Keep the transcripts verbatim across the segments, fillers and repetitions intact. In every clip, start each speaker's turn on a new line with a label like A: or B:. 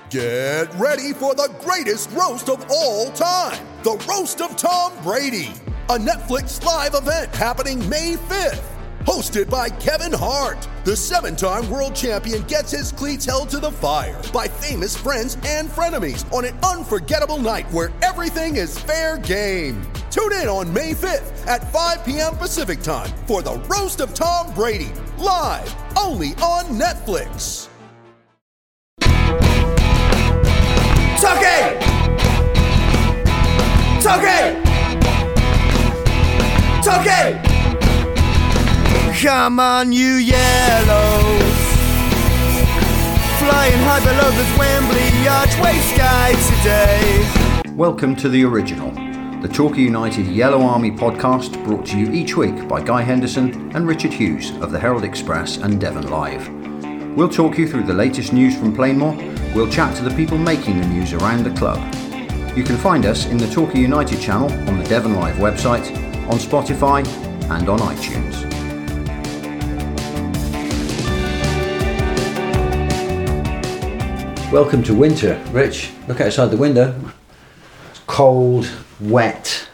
A: Get ready for the greatest roast of all time, the Roast of Tom Brady, a Netflix live event happening May fifth. Hosted by Kevin Hart, the seven-time world champion gets his cleats held to the fire by famous friends and frenemies on an unforgettable night where everything is fair game. Tune in on May fifth at five p.m. Pacific time for the Roast of Tom Brady, live only on Netflix.
B: Tucky! Tucky! Tucky! Come on, you yellows, flying high below the Wembley archway sky today.
C: Welcome to The Original, the Torquay United Yellow Army podcast brought to you each week by Guy Henderson and Richard Hughes of the Herald Express and Devon Live. We'll talk you through the latest news from Plainmoor, we'll chat to the people making the news around the club. You can find us in the Torquay United channel on the Devon Live website, on Spotify and on iTunes. Welcome to winter, Rich. Look outside the window. It's cold, wet,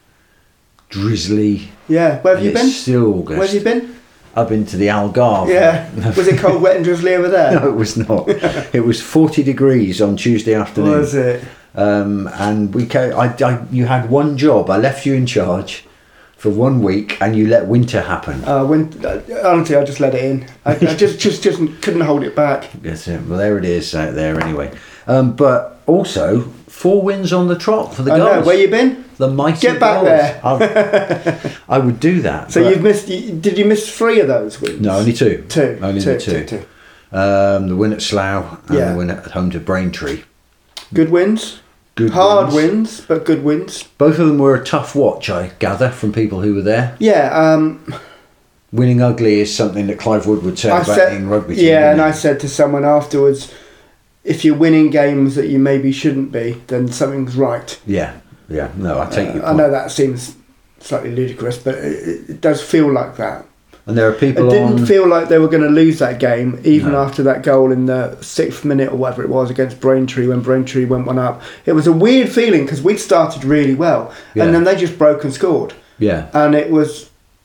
C: drizzly.
D: Yeah, where have you been?
C: It's still August.
D: Where have you been?
C: I've been to the Algarve.
D: Yeah. Was it cold, wet and drizzly over there?
C: No, it was not. It was forty degrees on Tuesday afternoon.
D: Was it?
C: Um, and we came, I, I, you had one job. I left you in charge for one week and you let winter happen.
D: Uh, when, uh, honestly, I just let it in. I, I just, just, just couldn't hold it back.
C: That's it. Well, there it is out there anyway. Um, but also, four wins on the trot for the
D: I
C: Gulls.
D: know. Where you been?
C: The mighty
D: Get back
C: Gulls.
D: there.
C: I would do that.
D: So you've missed, you, did you miss three of those wins?
C: No, only two.
D: Two.
C: Only
D: two,
C: the two.
D: two, two.
C: Um, the win at Slough and
D: Yeah.
C: the win at home to Braintree.
D: Good wins.
C: Good
D: Hard
C: wins.
D: wins, but good wins.
C: Both of them were a tough watch, I gather, from people who were there.
D: Yeah. Um,
C: Winning ugly is something that Clive Wood would say
D: I
C: about
D: said,
C: in rugby team.
D: yeah, and
C: wouldn't
D: I said to someone afterwards, if you're winning games that you maybe shouldn't be, then something's right.
C: he? Yeah, yeah. No, I take
D: Uh,
C: your
D: I
C: point.
D: know that seems slightly ludicrous, but it, it does feel like that.
C: And there are people
D: It didn't
C: on...
D: feel like they were going to lose that game, even
C: No.
D: after that goal in the sixth minute or whatever it was against Braintree when Braintree went one up. It was a weird feeling because we'd started really well,
C: Yeah.
D: and then they just broke and scored.
C: Yeah.
D: And it was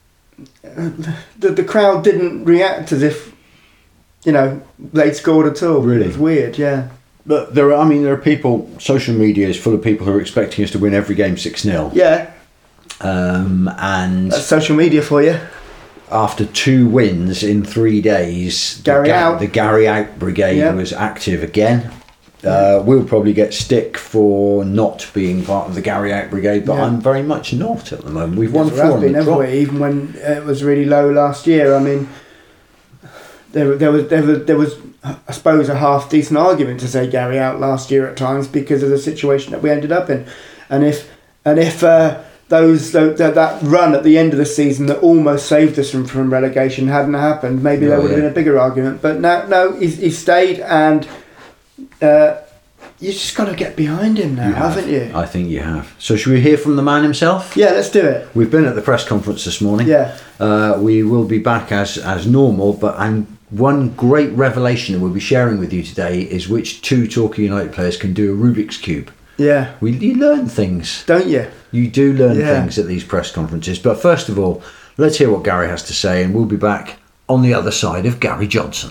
D: the the crowd didn't react as if, you know, they'd scored at all.
C: Really?
D: It was weird, yeah.
C: But there are, I mean, there are people, social media is full of people who are expecting us to win every game six nil.
D: Yeah,
C: Um, and
D: that's social media for you.
C: after two wins in three days,
D: Gary
C: the, Ga-
D: out.
C: the Gary Out Brigade
D: Yeah.
C: was active again. Uh, we'll probably get stick for not being part of the Gary Out Brigade, but
D: Yeah.
C: I'm very much not at the moment. We've won
D: There
C: four
D: has
C: on
D: been,
C: the
D: haven't
C: trot.
D: we? Even when it was really low last year. I mean, there, there was, there was, there was, I suppose, a half decent argument to say Gary out last year at times because of the situation that we ended up in, and if, and if uh, those that, that run at the end of the season that almost saved us from, from relegation hadn't happened, maybe
C: Oh,
D: there would have
C: yeah.
D: been a bigger argument. But no, no, he's, he stayed, and uh, you just got to get behind him now,
C: You have.
D: haven't you?
C: I think you have. So should we hear from the man himself?
D: Yeah, let's do it.
C: We've been at the press conference this morning.
D: Yeah.
C: Uh, we will be back as as normal, but and one great revelation that we'll be sharing with you today is which two Torquay United players can do a Rubik's Cube.
D: Yeah,
C: We you learn things.
D: don't you?
C: You do learn
D: Yeah.
C: things at these press conferences. But first of all, let's hear what Gary has to say, and we'll be back on the other side of Gary Johnson.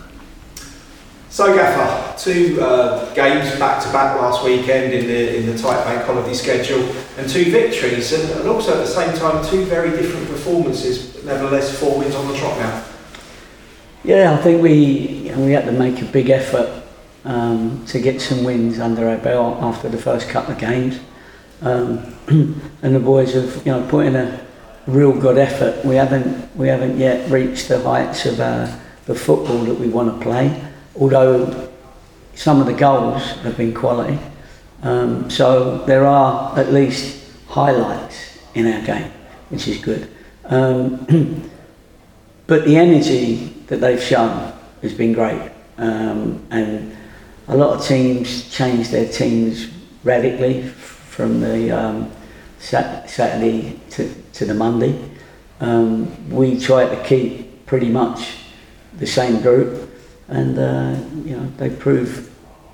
E: So Gaffer, two uh, games back to back last weekend in the in the tight bank holiday schedule, and two victories, and, and also at the same time two very different performances. But nevertheless, four wins on the trot now.
F: Yeah, I think we you know, we had to make a big effort um, to get some wins under our belt after the first couple of games, um, and the boys have you know put in a real good effort. We haven't we haven't yet reached the heights of uh, the football that we want to play, although some of the goals have been quality. Um, so there are at least highlights in our game, which is good. Um, but the energy that they've shown has been great, um, and a lot of teams changed their teams radically from the um, sat- Saturday to, to the Monday. Um, we tried to keep pretty much the same group, and uh, you know they proved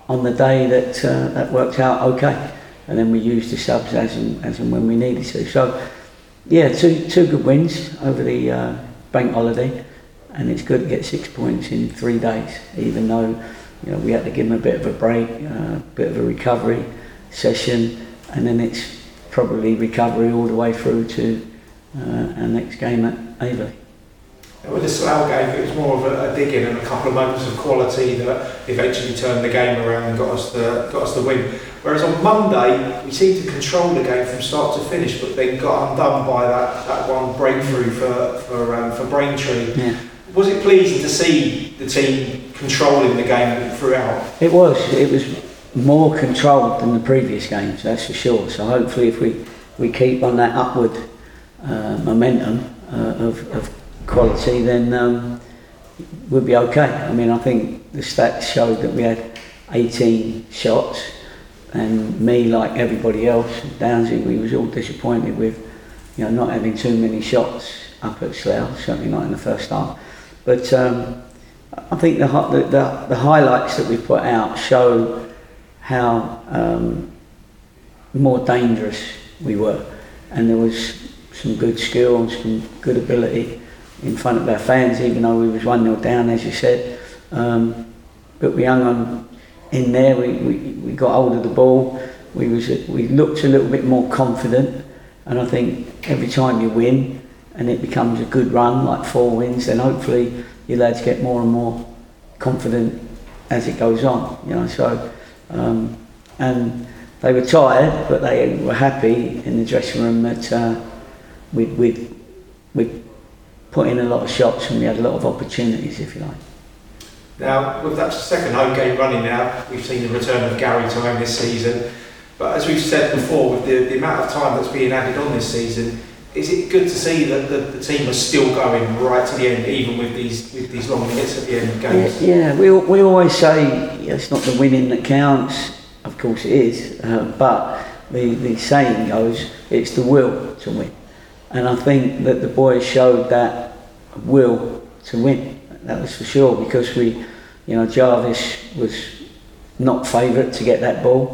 F: on the day that uh, that worked out okay, and then we used the subs as and, as and when we needed to. So yeah, two two good wins over the uh, bank holiday, and it's good to get six points in three days, even though you know we had to give them a bit of a break, a uh, bit of a recovery session, and then it's probably recovery all the way through to uh, our next game at Aveley.
E: With the Slough game, it was more of a, a dig-in and a couple of moments of quality that eventually turned the game around and got us the got us the win. Whereas on Monday, we seemed to control the game from start to finish, but then got undone by that, that one breakthrough for for um, for Braintree.
F: Yeah.
E: Was it pleasing to see the team controlling the game throughout?
F: It was. It was more controlled than the previous games, that's for sure. So hopefully, if we, we keep on that upward uh, momentum uh, of, of quality, then um, we'll be okay. I mean, I think the stats showed that we had eighteen shots, and me, like everybody else, Downsy, we was all disappointed with, you know, not having too many shots up at Slough, certainly not in the first half. But um, I think the, the the the highlights that we put out show how um, more dangerous we were, and there was some good skill and some good ability in front of our fans, even though we was one nil down, as you said. Um, but we hung on in there. We, we, we got hold of the ball. We was we looked a little bit more confident, and I think every time you win and it becomes a good run, like four wins, then hopefully your lads get more and more confident as it goes on. You know, so um, and they were tired, but they were happy in the dressing room that uh, we'd we'd we'd put in a lot of shots and we had a lot of opportunities, if you like.
E: Now, with that second home game running now, we've seen the return of Gary time this season. But as we've said before, with the, the amount of time that's being added on this season, is it good to see that the, the team are still going right to the end, even with these with these long minutes at the end of games?
F: Yeah, yeah. we we always say yeah, it's not the winning that counts. Of course it is, uh, but the, the saying goes, it's the will to win. And I think that the boys showed that will to win. That was for sure, because we, you know, Jarvis was not favourite to get that ball.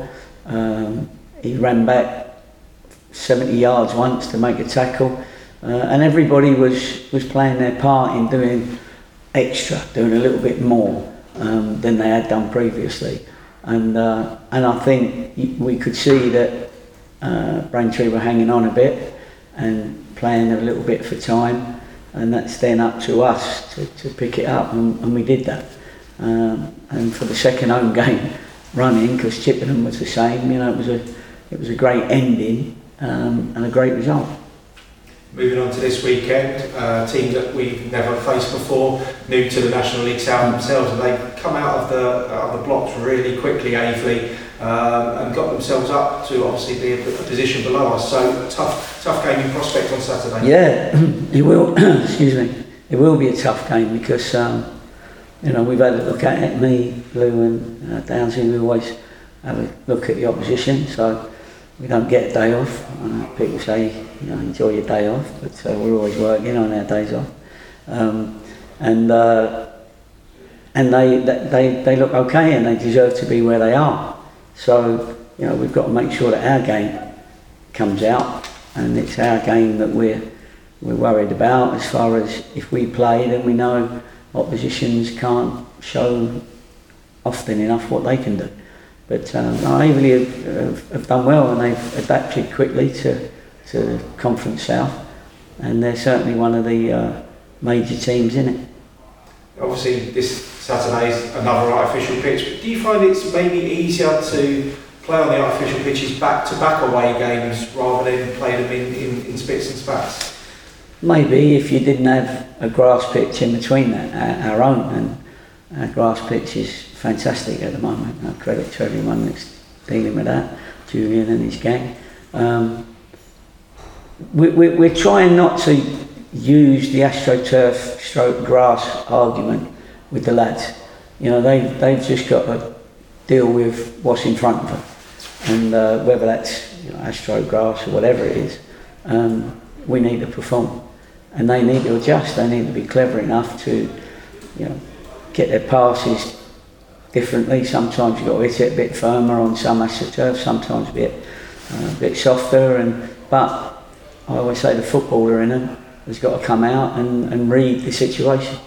F: Um, he ran back seventy yards once to make a tackle, uh, and everybody was, was playing their part in doing extra, doing a little bit more um, than they had done previously. And uh, and I think we could see that uh, Braintree were hanging on a bit and playing a little bit for time, and that's then up to us to, to pick it up, and, and we did that. Um, and for the second home game running, because Chippenham was the same, you know, it was a it was a great ending um, and a great result.
E: Moving on to this weekend, a team that we've never faced before, new to the National League South themselves, and they come out of the out of the blocks really quickly, Aveley, um, and got themselves up to obviously be a, a position below us. So tough, tough game in prospect on Saturday.
F: Yeah, it will. excuse me. It will be a tough game because um, you know we've had a look at it. Me, Lou, and uh, Downsy. We always have a look at the opposition. So. We don't get a day off. Uh, people say, you know, enjoy your day off, but uh, we're always working on our days off. Um, and uh, and they, they they look okay, and they deserve to be where they are. So you know, we've got to make sure that our game comes out, and it's our game that we're we're worried about. As far as if we play, then we know oppositions can't show often enough what they can do. But um, Aveley have, have, have done well, and they've adapted quickly to to Conference South, and they're certainly one of the uh, major teams in it.
E: Obviously, this Saturday is another artificial pitch. But do you find it's maybe easier to play on the artificial pitches back-to-back away games rather than play them in, in, in spits and spats?
F: Maybe if you didn't have a grass pitch in between that, our own, and our grass pitch is fantastic at the moment. I credit to everyone that's dealing with that, Julian and his gang. Um, we, we, we're trying not to use the AstroTurf stroke grass argument with the lads. You know, they, they've just got to deal with what's in front of them. And uh, whether that's you know, Astro grass or whatever it is, um, we need to perform. And they need to adjust. They need to be clever enough to, you know, get their passes differently. Sometimes you've got to hit it a bit firmer on some astroturf, sometimes a bit, uh, a bit softer. And but I always say the footballer in them has got to come out and, and read the situation.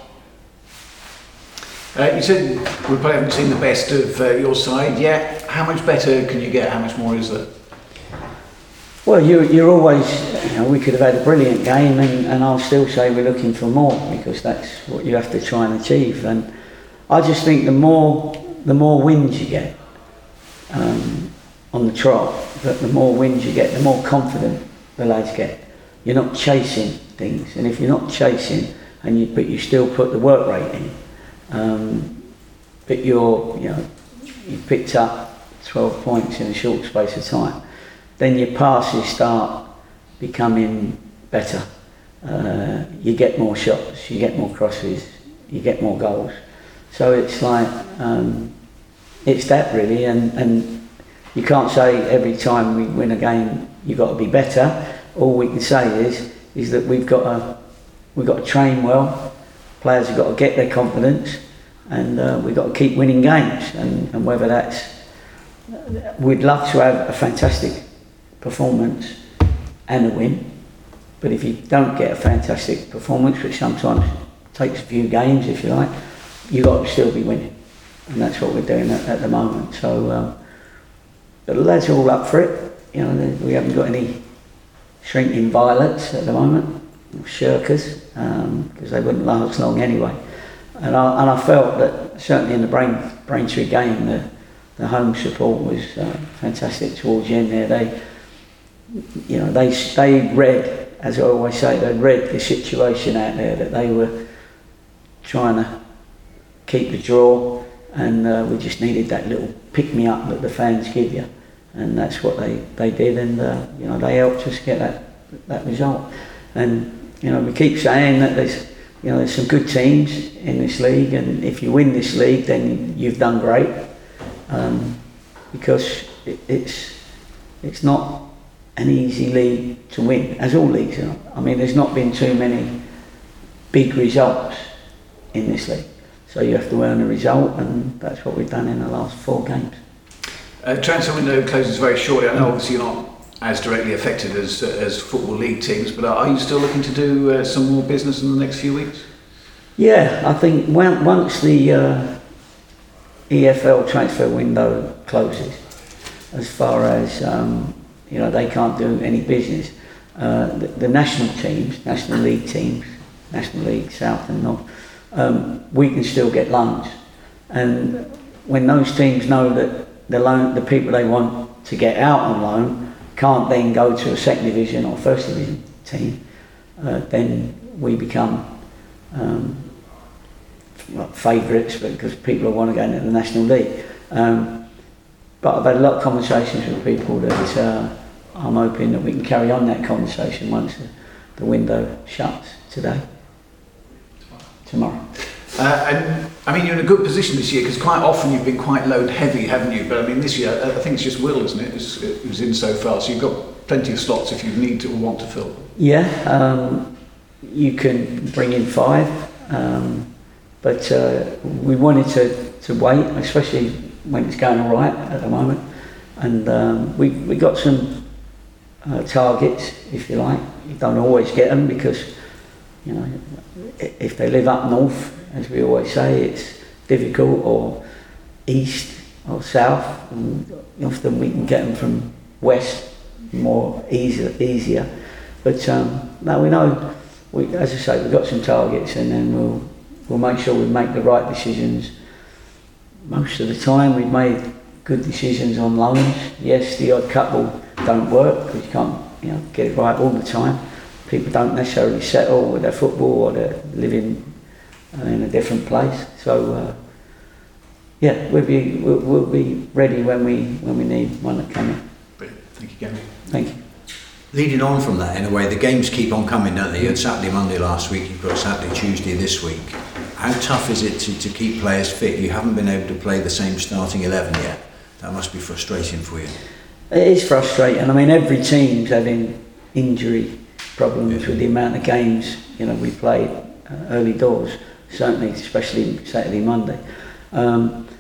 G: Uh, you said we probably haven't seen the best of uh, your side yet. How much better can you get? How much more is there?
F: Well, you, you're always, you know, we could have had a brilliant game, and, and I'll still say we're looking for more, because that's what you have to try and achieve. And I just think the more the more wins you get um, on the trot, that the more wins you get, the more confident the lads get. You're not chasing things, and if you're not chasing, and you but you still put the work rate in, um, but you're, you know, you picked up twelve points in a short space of time, then your passes start becoming better. Uh, you get more shots, you get more crosses, you get more goals. So it's like, um, it's that really, and, and you can't say every time we win a game you've got to be better. All we can say is is that we've got to we've got to train well. Players have got to get their confidence, and uh, we've got to keep winning games. And, and whether that's, we'd love to have a fantastic performance and a win, but if you don't get a fantastic performance, which sometimes takes a few games if you like, you've got to still be winning, and that's what we're doing at, at the moment. So um, the lads are all up for it. You know, we haven't got any shrinking violets at the moment, shirkers, because um, they wouldn't last long anyway. And I, and I felt that certainly in the Brain, Braintree game, the, the home support was uh, fantastic towards the end there. They, you know, they they read, as I always say, they read the situation out there, that they were trying to keep the draw, and uh, we just needed that little pick-me-up that the fans give you, and that's what they, they did, and uh, you know, they helped us get that that result. And you know, we keep saying that there's, you know, there's some good teams in this league, and if you win this league, then you've done great, um, because it, it's it's not an easy league to win, as all leagues are. I mean, there's not been too many big results in this league, so you have to earn a result, and that's what we've done in the last four games.
G: Uh, transfer window closes very shortly. I know obviously you're not as directly affected as uh, as football league teams, but are you still looking to do uh, some more business in the next few weeks? Yeah,
F: I think when, once the uh, E F L transfer window closes, as far as um, you know, they can't do any business. Uh, the, the national teams, national league teams, national league South and North, um, we can still get loans, and when those teams know that the loan, the people they want to get out on loan can't then go to a second division or first division team, uh, then we become um, favourites, because people want to go into the National League. Um, but I've had a lot of conversations with people that uh, I'm hoping that we can carry on that conversation once the, the window shuts today. Tomorrow.
G: Uh, and I mean, you're in a good position this year, because quite often you've been quite load heavy, haven't you? But I mean, this year I think it's just will, isn't it? It's, it was in so far, so you've got plenty of slots if you need to or want to fill.
F: Yeah, um, you can bring in five, um, but uh, we wanted to, to wait, especially when it's going all right at the moment. And um, we we got some uh, targets, if you like. You don't always get them, because you know, if they live up north, as we always say, it's difficult, or east or south, and often we can get them from west more easier. easier. But um, no, we know, we, as I say, we've got some targets, and then we'll we'll make sure we make the right decisions. Most of the time we've made good decisions on loans. Yes, the odd couple don't work, because you can't, you know, get it right all the time. People don't necessarily settle with their football, or they're living uh, in a different place. So uh, yeah, we'll be we'll, we'll be ready when we when we need one to come in.
G: Brilliant. Thank you, Gary.
F: Thank you.
C: Leading on from that, in a way, the games keep on coming, don't they? You had Saturday, Monday last week, you've got Saturday, Tuesday this week. How tough is it to, to keep players fit? You haven't been able to play the same starting eleven yet. That must be frustrating for you.
F: It is frustrating. I mean, every team's having injury problems with the amount of games, you know, we played uh, early doors, certainly, especially Saturday, Monday. Um,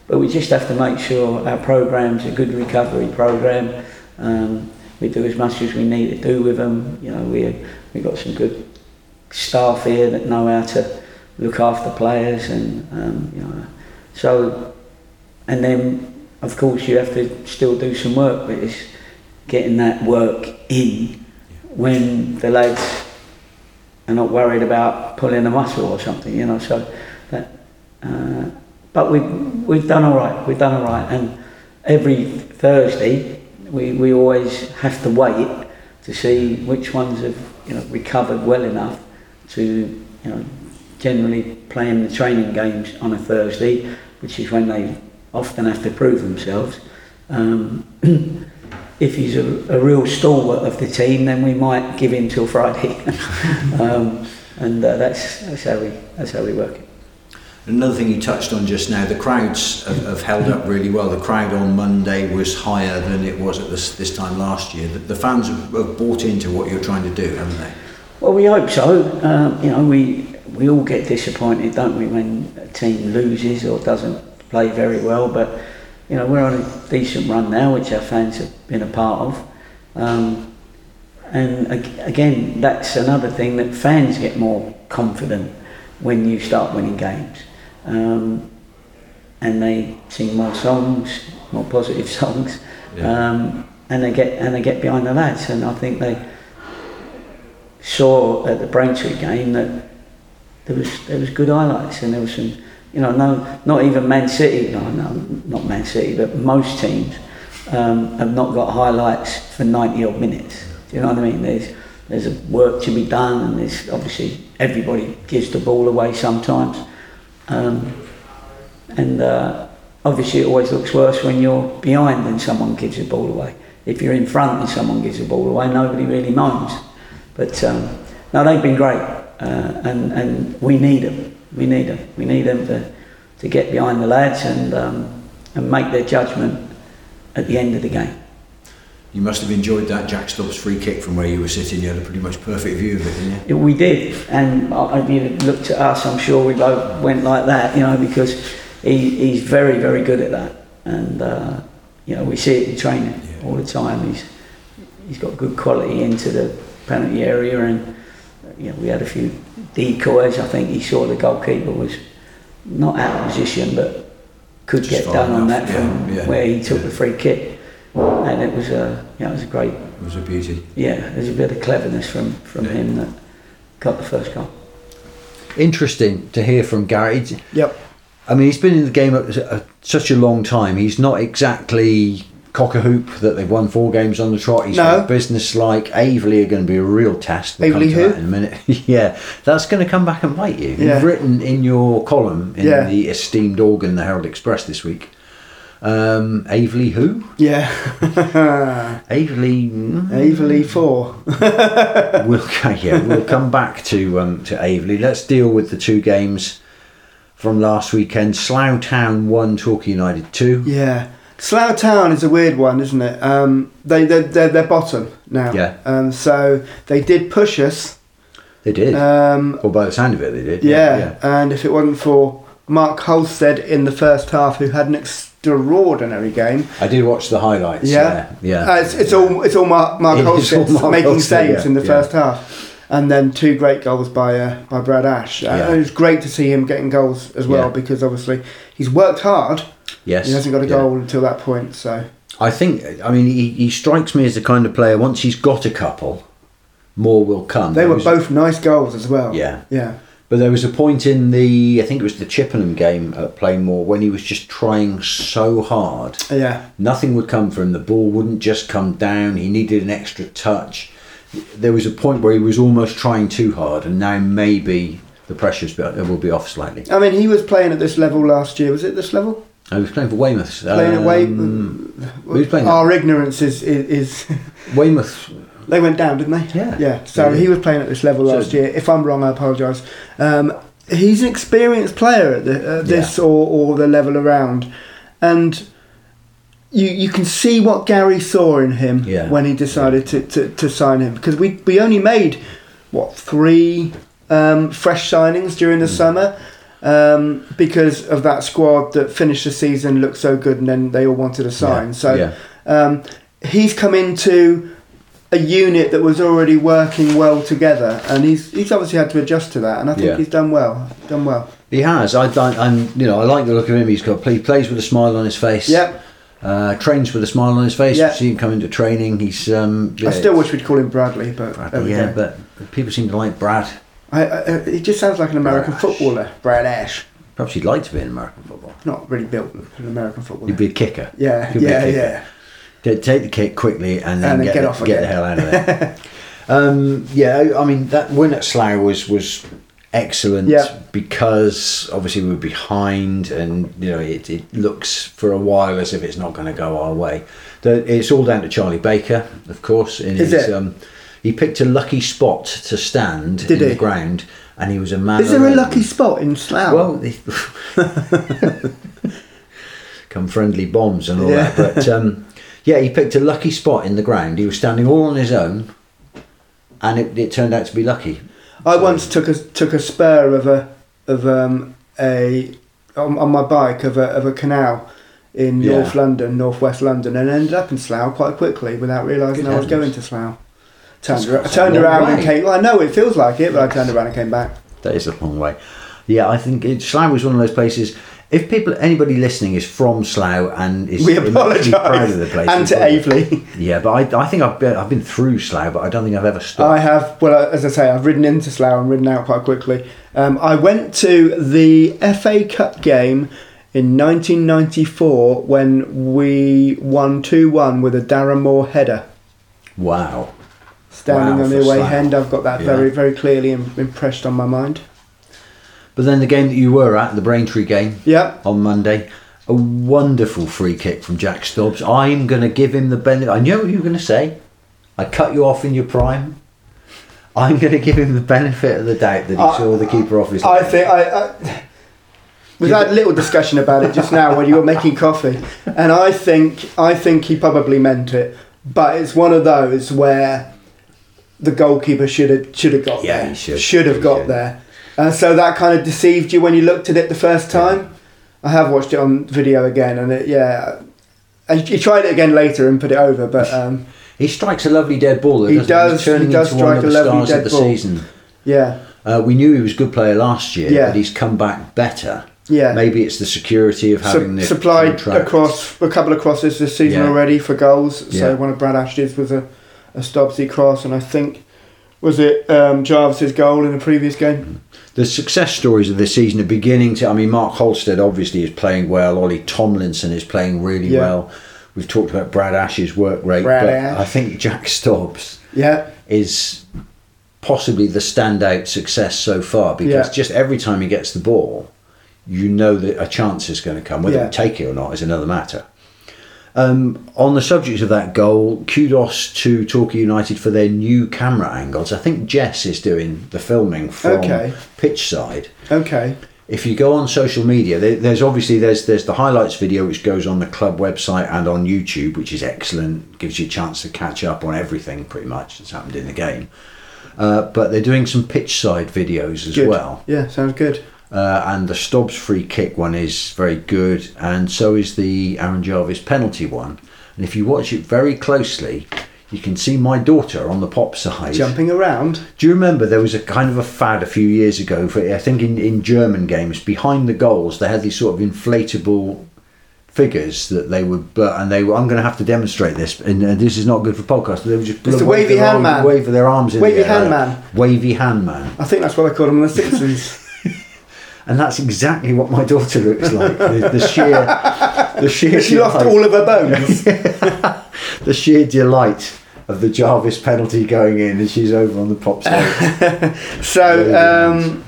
F: but we just have to make sure our program's a good recovery program. Um, we do as much as we need to do with them. You know, we we got some good staff here that know how to look after players, and um, you know, so and then of course you have to still do some work, but it's getting that work in when the lads are not worried about pulling a muscle or something, you know. So that, uh, but we we've done all right. We've done all right, and every Thursday we we always have to wait to see which ones have, you know, recovered well enough to, you know, generally playing the training games on a Thursday, which is when they often have to prove themselves. Um, if he's a, a real stalwart of the team, then we might give him till Friday, um, and uh, that's that's how we that's how we work it.
C: Another thing you touched on just now, the crowds have, have held up really well. The crowd on Monday was higher than it was at this, this time last year. The, the fans have, have bought into what you're trying to do, haven't they?
F: Well, we hope so. Um, you know, we we all get disappointed, don't we, when a team loses or doesn't play very well. But you know, we're on a decent run now, which our fans have been a part of. Um, and ag- again, that's another thing, that fans get more confident when you start winning games. Um, and they sing more songs, more positive songs, yeah. um, and they get and they get behind the lads. And I think they saw at the Braintree game that there was there was good highlights, and there was some, you know, no, not even Man City, no, no, not Man City, but most teams um, have not got highlights for ninety odd minutes. Do you know what I mean? There's there's a work to be done, and there's obviously everybody gives the ball away sometimes. Um, and uh, obviously it always looks worse when you're behind and someone gives the ball away. If you're in front and someone gives the ball away, nobody really moans. But um, no, they've been great, uh, and and we need them. We need them. We need them to to get behind the lads and um, and make their judgment at the end of the game.
C: You must have enjoyed that Jack Stubbs free kick from where you were sitting. You had a pretty much perfect view of it, didn't you?
F: We did, and if you looked at us, I'm sure we both went like that, you know, because he, he's very, very good at that, and uh, you know, we see it in training yeah. all the time. He's he's got good quality into the penalty area, and you know, we had a few decoys. I think he saw the goalkeeper was not out of position, but could Just get done enough. on that yeah, from yeah, where he took yeah. the free kick. And it was a, you know, it was a great.
C: It was a beauty.
F: Yeah, there's a bit of cleverness from, from yeah. him that got the first goal.
C: Interesting to hear from Gary.
D: Yep.
C: I mean, he's been in the game at such a long time. He's not exactly cock a hoop that they've won four games on the trot. He's
D: no.
C: business-like. Aveley are going to be a real test. We'll
D: Aveley
C: come to
D: who?
C: that in a minute. Yeah, that's going to come back and bite you.
D: Yeah.
C: You've written in your column in
D: yeah.
C: the esteemed organ, the Herald Express, this week. Um, Aveley who?
D: Yeah.
C: Aveley.
D: Aveley four.
C: we'll yeah, we'll come back to um, to Aveley. Let's deal with the two games from last weekend. Slough Town one, Torquay United two.
D: Yeah. Slough Town is a weird one, isn't it? Um, they they're, they're, they're bottom now.
C: Yeah.
D: Um, so they did push us.
C: They did.
D: Um,
C: well, by the sound of it, they did.
D: Yeah.
C: yeah. yeah.
D: And if it wasn't for Mark Holstead in the first half, who had an extraordinary game.
C: I did watch the highlights. Yeah, yeah.
D: yeah. Uh, it's, it's all it's all Mark, Mark
C: it
D: Holstead
C: all
D: making
C: Holstead,
D: saves
C: yeah,
D: in the
C: yeah.
D: first half, and then two great goals by uh, by Brad Ash. Uh,
C: yeah.
D: It was great to see him getting goals as well,
C: yeah.
D: because obviously he's worked hard.
C: Yes,
D: he hasn't got a
C: yeah.
D: goal until that point. So
C: I think, I mean, he, he strikes me as the kind of player. Once he's got a couple, more will come.
D: They
C: there
D: were
C: was,
D: both nice goals as well.
C: Yeah,
D: yeah.
C: But there was a point in the, I think it was the Chippenham game at Plainmoor, when he was just trying so hard.
D: Yeah.
C: Nothing would come for him. The ball wouldn't just come down. He needed an extra touch. There was a point where he was almost trying too hard, and now maybe the pressures will be off slightly.
D: I mean, he was playing at this level last year. Was it this level?
C: I was playing for Weymouth.
D: Playing
C: um,
D: at Weymouth.
C: He was playing
D: Our ignorance is is. is
C: Weymouth.
D: They went down, didn't they?
C: Yeah.
D: Yeah. So he was playing at this level last so, year. If I'm wrong, I apologise. Um, he's an experienced player at the, uh, this yeah. or, or the level around, and you you can see what Gary saw in him
C: yeah.
D: when he decided to, to, to sign him, because we we only made what three um, fresh signings during the mm. summer, um, because of that squad that finished the season, looked so good, and then they all wanted to sign.
C: Yeah,
D: so
C: yeah.
D: Um, he's come into a unit that was already working well together, and he's he's obviously had to adjust to that, and I think
C: Yeah.
D: he's done well. Done well.
C: He has. I, I, I'm, you know, I like the look of him. He's got he plays with a smile on his face.
D: Yep.
C: Uh, trains with a smile on his face.
D: Yeah.
C: See him come into training. He's. Um, yeah,
D: I still wish we'd call him Bradley, but
C: Brad,
D: there we
C: yeah,
D: go.
C: but people seem to like Brad.
D: I, I, he just sounds like an American
C: Brad.
D: footballer, Brad Ash.
C: Perhaps he'd like to be in American football.
D: Not really built for an American footballer.
C: He'd be a kicker.
D: Yeah,
C: He'd be a
D: yeah,
C: kicker.
D: yeah.
C: Take take the kick quickly and then,
D: And then
C: get,
D: get
C: the,
D: off
C: get
D: again.
C: the hell out of there. um, yeah, I mean that win at Slough was was excellent
D: Yeah.
C: because obviously we were behind, and you know it, it looks for a while as if it's not going to go our way. The, it's all down to Charlie Baker, of course. In
D: Is
C: his,
D: it?
C: Um, he picked a lucky spot to stand
D: Did
C: in
D: he?
C: the ground, and he was a man.
D: Is there a
C: alone.
D: lucky spot in Slough?
C: Well, they- come friendly bombs and all
D: Yeah.
C: that. But um, yeah, he picked a lucky spot in the ground. He was standing all on his own, and it, it turned out to be lucky.
D: I
C: So-
D: once took a took a spur of a of um, a on, on my bike of a of a canal in
C: Yeah.
D: North London, North West London, and ended up in Slough quite quickly without realising
C: Good
D: I was
C: heavens.
D: going to Slough. Turned,
C: That's
D: ar-
C: quite a
D: turned
C: long
D: around
C: way.
D: and came. Well, I know it feels like it, but I turned around and came back.
C: That is a long way. Yeah, I think it, Slough was one of those places. If people, anybody listening is from Slough and is
D: We
C: immensely proud
D: apologise.
C: of the place,
D: And to
C: probably-
D: Aveley.
C: Yeah, but I, I think I've been, I've been through Slough, but I don't think I've ever stopped.
D: I have, well, as I say, I've ridden into Slough and ridden out quite quickly. Um, I went to the F A Cup game in nineteen ninety-four when we won two one with a Darren Moore header.
C: Wow.
D: Standing
C: Wow,
D: on
C: for
D: the away
C: Slough.
D: end, I've got that
C: Yeah.
D: very, very clearly im- impressed on my mind.
C: But then the game that you were at, the Braintree game,
D: Yep.
C: on Monday, a wonderful free kick from Jack Stubbs. I'm going to give him the benefit. I knew what you were going to say. I cut you off in your prime. I'm going to give him the benefit of the doubt that he
D: I-
C: saw the keeper off his
D: I
C: leg.
D: think I, I we've had a little discussion about it just now when you were making coffee, and I think I think he probably meant it, but it's one of those where the goalkeeper should have should have got
C: Yeah,
D: there.
C: he should.
D: Should have
C: He
D: got
C: should.
D: there, and so that kind of deceived you when you looked at it the first time. I have watched it on video again, and it yeah, and he tried it again later and put it over, but um,
C: He strikes a lovely dead ball. though,
D: He
C: doesn't
D: does,
C: He's turning
D: he does
C: into one of
D: strike
C: the
D: a lovely
C: stars of
D: dead
C: the
D: ball.
C: season.
D: yeah,
C: Uh, we knew he was a good player last year,
D: Yeah.
C: but he's come back better.
D: yeah.
C: Maybe it's the security of having
D: Sup-
C: the
D: supplied
C: contract.
D: across a couple of crosses this season
C: Yeah.
D: already for goals.
C: Yeah.
D: So one of Brad Ashton's was a, a Stobbsy cross, and I think was it um, Jarvis's goal in the previous game.
C: The success stories of this season are beginning to. I mean, Mark Holstead obviously is playing well. Ollie Tomlinson is playing really
D: Yeah.
C: well. We've talked about Brad Ash's work rate,
D: Brad
C: but
D: Ash.
C: I think Jack Stubbs
D: Yeah,
C: is possibly the standout success so far, because
D: Yeah.
C: just every time he gets the ball, you know that a chance is going to come. Whether
D: Yeah.
C: we take it or not is another matter. Um, on the subject of that goal, kudos to Torquay United for their new camera angles. I think Jess is doing the filming from
D: Okay.
C: pitch side.
D: okay.
C: If you go on social media, there, there's obviously there's there's the highlights video which goes on the club website and on YouTube, which is excellent. Gives you a chance to catch up on everything pretty much that's happened in the game. Uh, but they're doing some pitch side videos as
D: Good.
C: well.
D: Yeah, sounds good.
C: Uh, and the Stubbs free kick one is very good, and so is the Aaron Jarvis penalty one. And if you watch it very closely, you can see my daughter on the pop side.
D: Jumping around.
C: Do you remember there was a kind of a fad a few years ago for, I think in, in German games, behind the goals they had these sort of inflatable figures that they would, but and they were, I'm going to have to demonstrate this, and uh, this is not good for podcast. They would just
D: It's the
C: wave
D: wavy
C: their
D: hand
C: arms-
D: man.
C: wave their arms in
D: Wavy
C: the air.
D: hand man.
C: Wavy hand man.
D: I think that's what I called him on The Simpsons.
C: And that's exactly what my daughter looks like. The, the sheer, the sheer,
D: She lost
C: delight-
D: all of her bones.
C: the sheer delight of the Jarvis penalty going in, and she's over on the pop side.
D: So um,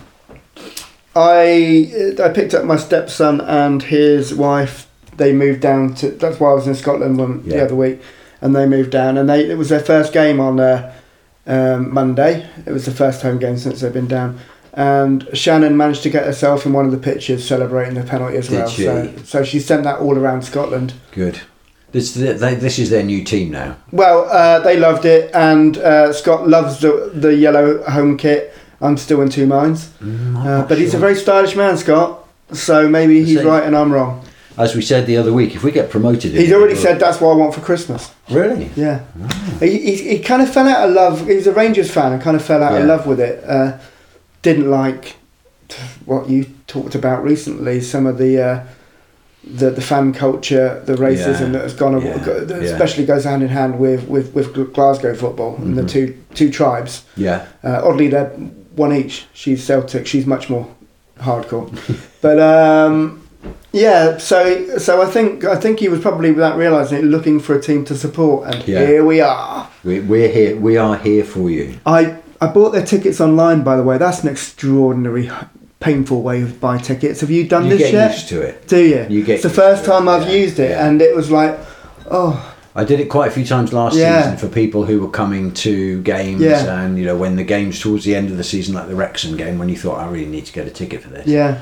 D: I I picked up my stepson and his wife. They moved down to. That's why I was in Scotland one, the
C: Yeah.
D: other week, and they moved down. And they it was their first game on uh, um, Monday. It was the first home game since they've been down. And Shannon managed to get herself in one of the pictures celebrating the penalty as
C: Did
D: well.
C: she?
D: So so she sent that all around Scotland.
C: Good. This they, this is their new team now.
D: Well, uh, they loved it, and uh, Scott loves the the yellow home kit. I'm still in two minds.
C: Mm, I'm
D: Uh,
C: not
D: but he's a
C: sure.
D: very stylish man, Scott. So maybe he's
C: Same.
D: right and I'm wrong.
C: As we said the other week, if we get promoted...
D: He's
C: in-
D: already said that's what I want for Christmas.
C: Really?
D: Yeah. He, he, he kind of fell out of love. He's a Rangers fan and kind of fell out
C: Yeah.
D: of love with it. Uh, didn't like what you talked about recently, some of the uh, the, the fan culture, the racism
C: Yeah.
D: that has gone,
C: Yeah.
D: that
C: Yeah.
D: especially goes hand in hand with, with, with Glasgow football and the
C: Mhm.
D: two two tribes.
C: Yeah.
D: Uh, oddly, they're one each. She's Celtic. She's much more hardcore. But um, yeah, so so I think I think he was probably, without realising it, looking for a team to support, and
C: Yeah.
D: here we are.
C: We, we're here. We are here for you.
D: I I bought their tickets online, by the way. That's an extraordinary, painful way of buying tickets. Have you done
C: You
D: this
C: get
D: yet?
C: used to it.
D: Do you?
C: You get
D: It's the
C: used
D: first
C: to it,
D: time I've
C: yeah,
D: used it,
C: yeah.
D: and it was like, oh.
C: I did it quite a few times last
D: Yeah.
C: season for people who were coming to games,
D: Yeah.
C: and you know when the games towards the end of the season, like the Wrexham game, when you thought I really need to get a ticket for this.
D: Yeah.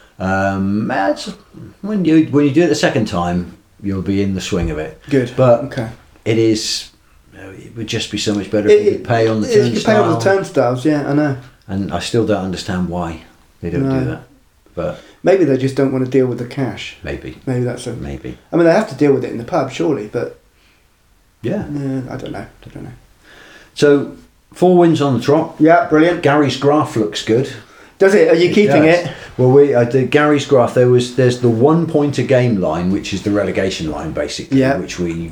C: Um, it's, when you when you do it the second time, you'll be in the swing of it.
D: Good.
C: But
D: Okay.
C: it is. It would just be so much better if you could pay on the
D: it- you could pay on the
C: turnstile.
D: turnstiles, yeah, I know.
C: And I still don't understand why they don't
D: No.
C: do that. But
D: Maybe they just don't want to deal with the cash.
C: maybe,
D: Maybe that's a.
C: maybe,
D: I mean, they have to deal with it in the pub, surely, but
C: yeah.
D: yeah, I don't know. I don't know.
C: So four wins on the trot.
D: Yeah, brilliant.
C: Gary's graph looks good.
D: Does it? Are you keeping
C: does.
D: it?
C: Well, we uh, the Gary's graph. There was there's the one point a game line, which is the relegation line, basically,
D: Yeah.
C: which we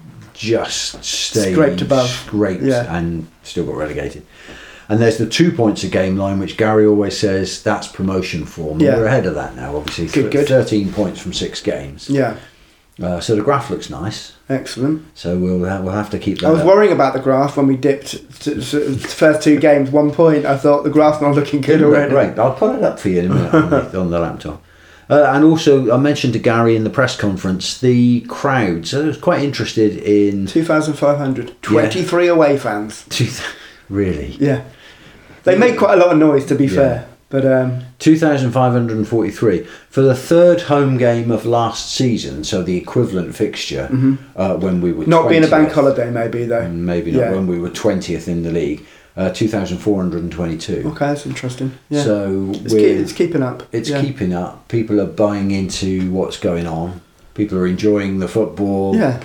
C: just stayed
D: Scraped above.
C: scraped
D: Yeah.
C: and still got relegated. And there's the two points a game line, which Gary always says that's promotion form.
D: Yeah.
C: We're ahead of that now, obviously.
D: Good,
C: Th-
D: good.
C: thirteen points from six games.
D: Yeah,
C: Uh, so the graph looks nice.
D: excellent.
C: So we'll ha- we'll have to keep that.
D: I was
C: up.
D: worrying about the graph when we dipped to, to, to first two games, one point. I thought the graph's not looking good already.
C: Great. I'll put it up for you in a minute on, the, on the laptop. Uh, and also, I mentioned to Gary in the press conference the crowd. So I was quite interested in.
D: two thousand five hundred. twenty-three away fans.
C: Really?
D: Yeah. They made quite a lot of noise, to be
C: Yeah.
D: fair. But um,
C: two thousand five hundred forty-three. For the third home game of last season, so the equivalent fixture, uh, when we were
D: Mm-hmm. not being a bank
C: twentieth,
D: holiday, maybe, though.
C: Maybe not,
D: Yeah.
C: when we were twentieth in the league, uh, two thousand four hundred twenty-two.
D: Okay, that's interesting. Yeah.
C: So
D: it's,
C: we're,
D: keep, it's keeping up.
C: It's
D: yeah.
C: keeping up. People are buying into what's going on. People are enjoying the football.
D: Yeah.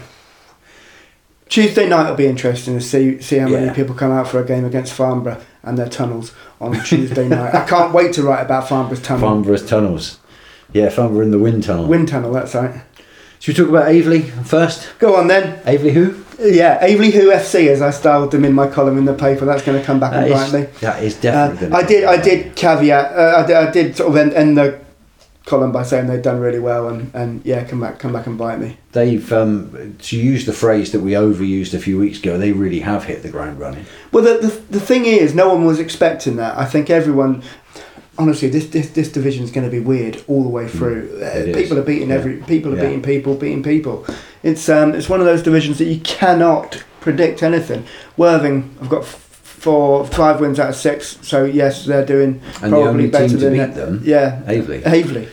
D: Tuesday night will be interesting to see see how many
C: Yeah.
D: people come out for a game against Farnborough and their tunnels on Tuesday night. I can't wait to write about Farnborough's tunnel.
C: Farnborough's tunnels. Yeah, Farnborough in the wind tunnel.
D: Wind tunnel, that's right.
C: Should we talk about Aveley first?
D: Go on then.
C: Aveley who?
D: Yeah, Aveley Who F C, as I styled them in my column in the paper. That's going to come back
C: That
D: and
C: is,
D: bite me.
C: that is
D: Uh,
C: definitely going
D: I did. I did caveat. Uh, I, did, I did sort of end, end the column by saying they'd done really well, and, and yeah, come back, come back and bite me.
C: They've, um, to use the phrase that we overused a few weeks ago, they really have hit the ground running.
D: Well, the the, the thing is, no one was expecting that. I think everyone. Honestly, this this, this division is going to be weird all the way through. Uh,
C: it is.
D: people are beating
C: Yeah.
D: every. People are
C: Yeah.
D: beating people, beating people. It's um, it's one of those divisions that you cannot predict anything. Worthing, I've got f- four, five wins out of six. So yes, they're doing
C: And the
D: probably
C: only
D: better
C: team to
D: than
C: beat
D: that.
C: them,
D: Yeah,
C: Aveley.
D: Aveley.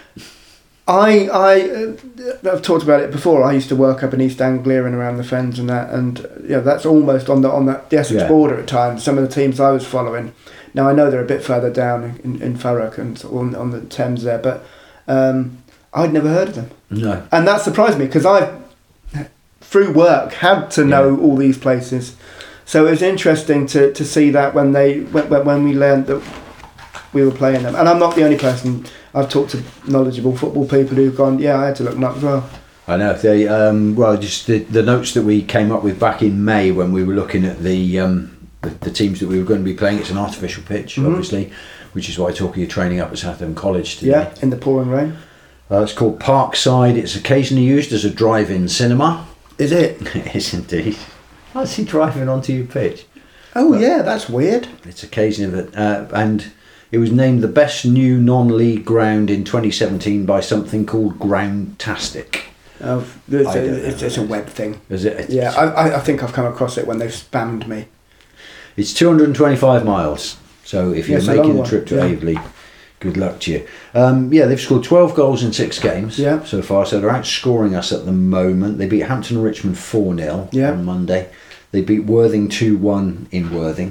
D: I I uh, I've talked about it before. I used to work up in East Anglia and around the Fens and that, and uh, yeah, that's almost on the on the, the Essex
C: Yeah.
D: border at times. Some of the teams I was following. Now I know they're a bit further down in in Thurrock and sort of on, on the Thames there, but um, I'd never heard of them,
C: No.
D: and that surprised me because I've through work had to know all these places. So it was interesting to, to see that when they when, when we learned that we were playing them. And I'm not the only person. I've talked to knowledgeable football people who've gone, yeah, I had to look them up as well.
C: I know. They um, well, just the, the notes that we came up with back in May when we were looking at the um, the, the teams that we were going to be playing. It's an artificial pitch,
D: Mhm.
C: obviously, which is why Torquay are training up at Southampton College today.
D: Yeah, in the pouring rain.
C: Uh, it's called Parkside. It's occasionally used as a drive-in cinema.
D: Is it?
C: It is indeed. I see driving onto your pitch.
D: Oh, yeah, that's weird.
C: It's occasionally, uh, and it was named the best new non-league ground in twenty seventeen by something called Groundtastic.
D: Oh, it's,
C: I
D: a,
C: don't know
D: it's, it's a web thing.
C: Is it?
D: Yeah, I, I- I think I've come across it when they've spammed me.
C: It's two hundred twenty-five miles. So if
D: Yeah,
C: you're
D: it's a
C: making
D: long
C: a
D: one,
C: trip to
D: yeah.
C: Aveley, good luck to you. Um, yeah, they've scored twelve goals in six games
D: Yeah.
C: so far, so they're outscoring us at the moment. They beat Hampton and Richmond four nil
D: Yeah.
C: on Monday. They beat Worthing two one in Worthing.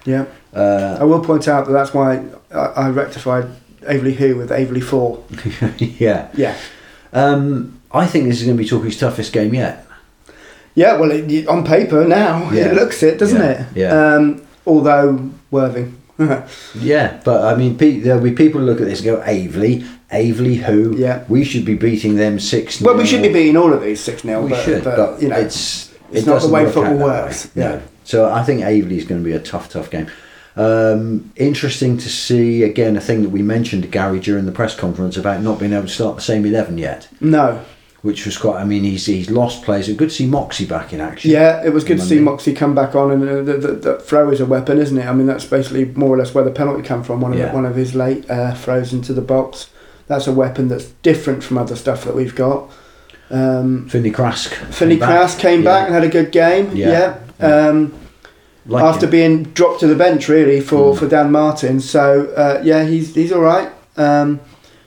D: Yeah.
C: Uh,
D: I will point out that that's why I, I rectified Averley Who with Averley four.
C: yeah.
D: Yeah.
C: Um, I think this is going to be Torquay's toughest game yet.
D: Yeah, well, it, on paper now,
C: Yeah.
D: it looks it, doesn't
C: Yeah.
D: it?
C: Yeah.
D: Um, although, Worthing.
C: Yeah, but I mean, pe- there'll be people who look at this and go, Averley, Averley who?
D: Yeah.
C: We should be beating them six nil.
D: Well, we should be beating all of these six nil,
C: We
D: but,
C: should,
D: but,
C: but,
D: you know,
C: it's,
D: it's
C: it
D: not the
C: doesn't
D: way
C: work
D: football
C: out that
D: works.
C: way.
D: Yeah.
C: No. So I think Averley's going to be a tough, tough game. Um, interesting to see, again, a thing that we mentioned to Gary during the press conference about not being able to start the same eleven yet.
D: No.
C: Which was quite, I mean, he's he's lost players. It's good to see Moxie back in action.
D: Yeah, it was good to see
C: Monday.
D: Moxie come back on, and uh, the, the, the throw is a weapon, isn't it? I mean, that's basically more or less where the penalty came from. One of
C: Yeah.
D: the, one of his late uh, throws into the box. That's a weapon that's different from other stuff that we've got. Um,
C: Finley Krask.
D: Finley Krask came
C: Yeah.
D: back and had a good game.
C: Yeah.
D: Yeah. Um,
C: Like
D: after
C: him.
D: being dropped to the bench, really, for,
C: Mm.
D: for Dan Martin. So uh, yeah, he's he's all right. Um,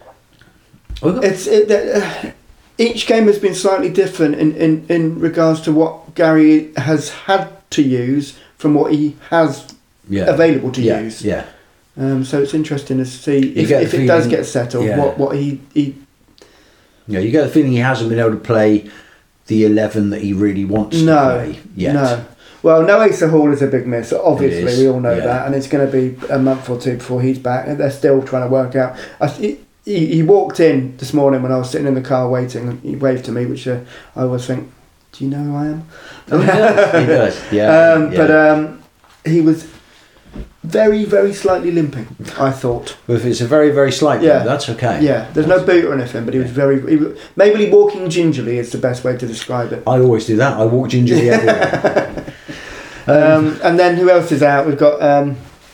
C: We've got-
D: it's it, uh, each game has been slightly different in, in, in regards to what Gary has had to use from what he has
C: yeah.
D: available to
C: yeah.
D: use.
C: Yeah.
D: Um, so it's interesting to see
C: You
D: if,
C: get
D: if
C: the
D: it does
C: feeling-
D: get settled,
C: yeah.
D: what what he, he
C: Yeah, you get the feeling he hasn't been able to play the eleven that he really wants
D: no
C: to play yet.
D: no. Well, no Asa Hall is a big miss. Obviously,
C: It is,
D: we all know
C: yeah.
D: that, and it's going to be a month or two before he's back. And they're still trying to work out. I, he, he walked in this morning when I was sitting in the car waiting. And he waved to me, which uh, I always think, "Do you know who I am?"
C: Oh, he does. He does. Yeah.
D: um,
C: yeah.
D: But um, he was very, very slightly limping. I thought.
C: Well, if it's a very, very slight
D: Yeah.
C: yeah. that's okay.
D: Yeah, there's no boot or anything, but he was very. He was, maybe walking gingerly is the best way to describe it.
C: I always do that. I walk gingerly everywhere.
D: Um, and then who else is out? We've got. Um,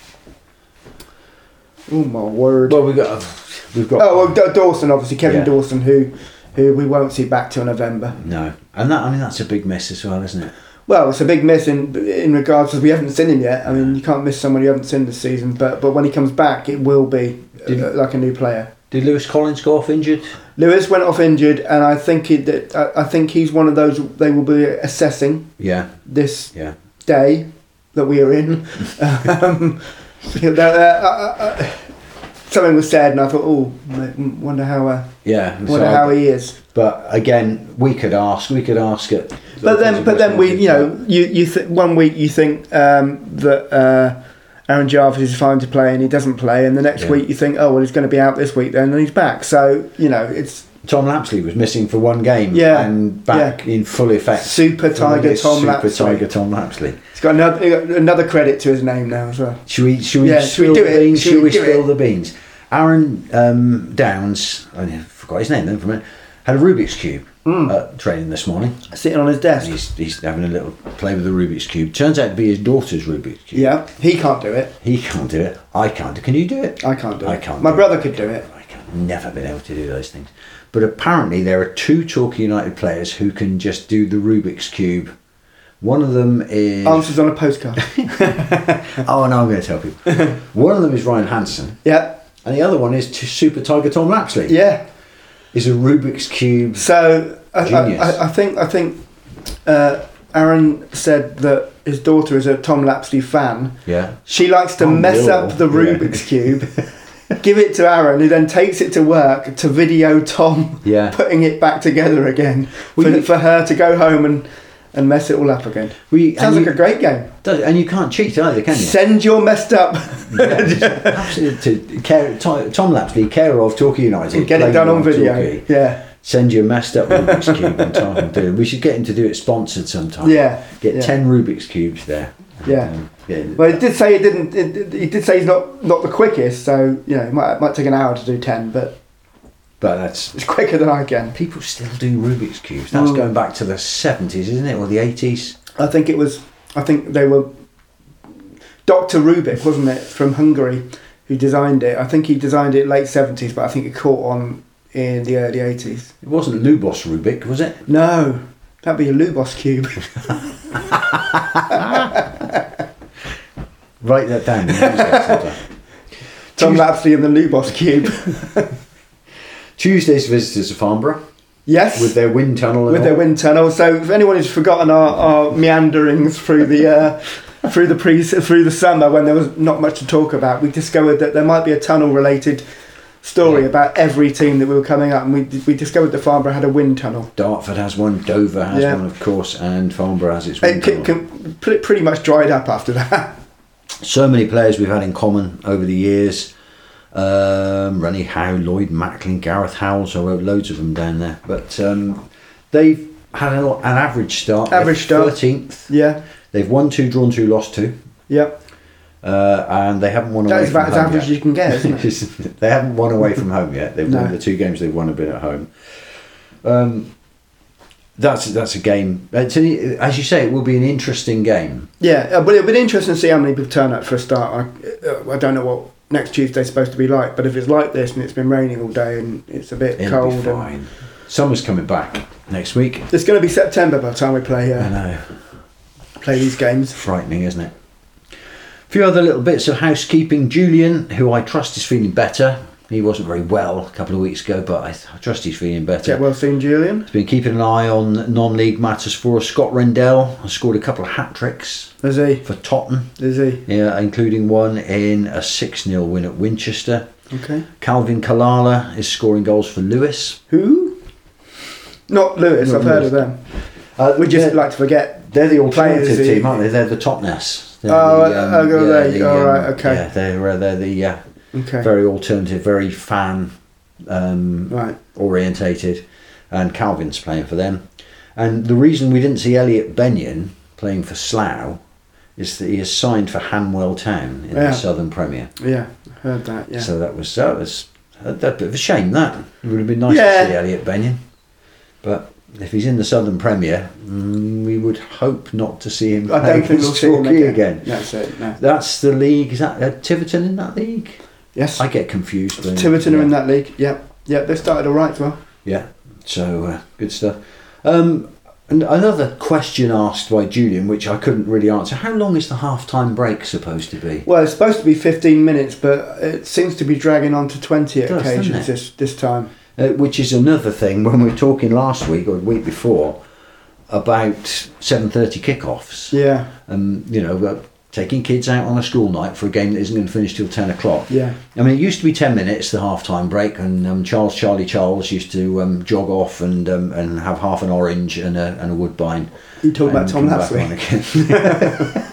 D: oh my word!
C: Well, we've got... We've got
D: oh, well, Da- Dawson, obviously Kevin
C: Yeah.
D: Dawson, who, who we won't see back till November.
C: No. And that, I mean, that's a big miss as well, isn't it?
D: Well, it's a big miss in in regards to we haven't seen him yet. I mean, you can't miss someone you haven't seen this season. But but when he comes back, it will be
C: Did-
D: uh, like a new player.
C: Did Lewis Collins go off injured?
D: Lewis went off injured, and I think it, that I, I think he's one of those they will be assessing
C: Yeah.
D: this
C: Yeah.
D: day that we are in. um, you know, uh, uh, uh, something was said, and I thought, oh, m- wonder how uh,
C: Yeah.
D: wonder
C: so-
D: how he is.
C: But again, we could ask. We could ask it.
D: But then, but then we, you know, you you th- one week you think um, that uh, Aaron Jarvis is fine to play and he doesn't play, and the next
C: Yeah.
D: week you think, oh well, he's going to be out this week then, and he's back. So you know, it's
C: Tom Lapsley was missing for one game.
D: Yeah,
C: And back in full effect.
D: Super
C: for
D: Tiger
C: this
D: Tom
C: Super
D: Lapsley.
C: Tiger Tom Lapsley.
D: He's got another another credit to his name now as well.
C: Should we? Should we?
D: Yeah,
C: spill
D: should we do
C: the
D: it?
C: beans?
D: Should
C: Should
D: we
C: we
D: do
C: spill
D: it?
C: the beans? Aaron um, Downs. I forgot his name then for a minute. Had a Rubik's cube
D: Hmm.
C: at training this morning.
D: Sitting on his
C: And
D: desk.
C: he's, he's having a little play with the Rubik's cube. Turns out to be his daughter's Rubik's cube.
D: Yeah, he can't do it.
C: He can't do it. I can't. Can you do it?
D: I can't do it.
C: I can't
D: My
C: do
D: brother
C: it.
D: could do it.
C: I can never been able to do those things. But apparently there are two Torquay United players who can just do the Rubik's cube. One of them is
D: Answers on a postcard.
C: oh no, I'm going to tell people. One of them is Ryan Hansen,
D: Yeah,
C: and the other one is t- Super Tiger Tom Lapsley.
D: yeah.
C: Is a Rubik's cube.
D: So I, I,
C: Genius.
D: I, I think I think uh, Aaron said that his daughter is a Tom Lapsley fan.
C: Yeah.
D: She likes to
C: Oh,
D: mess
C: Will.
D: up the
C: Yeah.
D: Rubik's cube, give it to Aaron, who then takes it to work to video Tom
C: Yeah.
D: putting it back together again
C: Well,
D: for,
C: you-
D: for her to go home and, and mess it all up again.
C: We,
D: Sounds
C: and
D: like
C: you,
D: a great game.
C: does, and you can't cheat either, can you?
D: Send your messed up.
C: Absolutely. To care, Tom, Tom Lapsley, carer of Torquay United.
D: Get it
C: playing
D: done on
C: for
D: video.
C: Torquay.
D: Yeah.
C: Send your messed up Rubik's cube and Tom can do it. We should get him to do it sponsored sometime.
D: Yeah,
C: Get
D: yeah.
C: ten Rubik's cubes there.
D: Yeah.
C: Um, yeah.
D: Well, it did say it didn't. It, it- he did say he's not not the quickest, so you know it might it might take an hour to do ten, but
C: But that's
D: it's quicker than I can.
C: people still do Rubik's cubes. That's
D: Mm.
C: going back to the seventies, isn't it, or the eighties?
D: I think it was. I think they were. Doctor Rubik, wasn't it, from Hungary, who designed it? I think he designed it late seventies, but I think it caught on in the early eighties.
C: It wasn't Lubos Rubik, was it?
D: No, that'd be a Lubos cube.
C: Write that down. Use that sometime.
D: Tom
C: Tues-
D: Lapsley and the Lubos cube.
C: Tuesday's visitors to Farnborough
D: Yes.
C: with their wind tunnel. And
D: with
C: all.
D: their wind tunnel. So if anyone has forgotten our, our meanderings through the uh, through the pre through the summer when there was not much to talk about, we discovered that there might be a tunnel-related story
C: Yeah.
D: about every team that we were coming up, and we we discovered that Farnborough had a wind tunnel.
C: Dartford has one, Dover has
D: Yeah.
C: one, of course, and Farnborough has its
D: It
C: wind
D: can,
C: tunnel.
D: can, pretty pretty much dried up after that.
C: So many players we've had in common over the years. Um, Rennie Howe, Lloyd Macklin, Gareth Howells. I wrote loads of them down there. But um, they've had a, an average start.
D: Average
C: They're
D: start.
C: thirteenth.
D: Yeah,
C: They've won two, drawn two, lost two.
D: yeah.
C: Uh, and they haven't won away
D: That is
C: from
D: about as
C: home
D: average
C: yet.
D: as you can get, isn't it?
C: They haven't won away from home yet. They've
D: No.
C: won the two games they've won have been at home. Um, that's that's a game. It's an, as you say, it will be an interesting game.
D: Yeah, uh, but it'll be interesting to see how many people turn up for a start. I, uh, I don't know what next Tuesday's supposed to be like, but if it's like this and it's been raining all day and it's a bit
C: It'll
D: cold,
C: be
D: and
C: fine. Summer's coming back next week.
D: it's going to be September by the time we play
C: I
D: uh,
C: know.
D: play these games.
C: Frightening, isn't it? A few other little bits of housekeeping. Julian, who I trust is feeling better. He wasn't very well a couple of weeks ago, but I, th- I trust he's feeling better.
D: Get well soon, Julian.
C: He's been keeping an eye on non-league matters for us. Scott Rendell has scored a couple of hat-tricks
D: Is he?
C: for Tottenham.
D: Is he?
C: Yeah, including one in a six nil win at Winchester.
D: Okay.
C: Calvin Kalala is scoring goals for Lewis.
D: Who? Not Lewis.
C: Not
D: I've heard
C: Lewis.
D: of them.
C: Uh,
D: We just
C: they're,
D: like to forget.
C: they're the alternative
D: players,
C: team,
D: uh,
C: aren't they? They're the Totness. They're
D: Oh,
C: the,
D: uh, oh, they?
C: the,
D: Oh, right, okay.
C: Yeah, they're, uh, they're the uh,
D: Okay.
C: very alternative, very fan um,
D: Right.
C: orientated, and Calvin's playing for them. And the reason we didn't see Elliot Benyon playing for Slough is that he is signed for Hanwell Town in
D: Yeah.
C: the Southern Premier.
D: Yeah, heard that. Yeah.
C: So that was that was a, a bit of a shame. That it would have been nice
D: Yeah.
C: to see Elliot Benyon, but if he's in the Southern Premier, mm, we would hope not to see him
D: I
C: play
D: don't think we'll
C: for
D: see him
C: Torquay
D: again.
C: again.
D: That's it. No.
C: That's the league. Is that uh, Tiverton in that league?
D: Yes.
C: I get confused. but-
D: Tiverton
C: yeah.
D: are in that league. Yep. Yep. They started all right as well.
C: Yeah, so uh, good stuff. Um, and another question asked by Julian, which I couldn't really answer. How long is the half-time break supposed to be?
D: Well, it's supposed to be fifteen minutes, but it seems to be dragging on to twenty
C: It
D: at
C: does, doesn't
D: occasions
C: it?
D: this this time.
C: Uh, which is another thing when we were talking last week or the week before about seven thirty kickoffs.
D: Yeah.
C: Um, you know, uh, taking kids out on a school night for a game that isn't going to finish till ten o'clock.
D: Yeah.
C: I mean, it used to be ten minutes, the half-time break, and um, Charles Charlie Charles used to um, jog off and um, and have half an orange and a, and a woodbine.
D: You talk about
C: and
D: Tom
C: come back
D: Lapsley.
C: on again.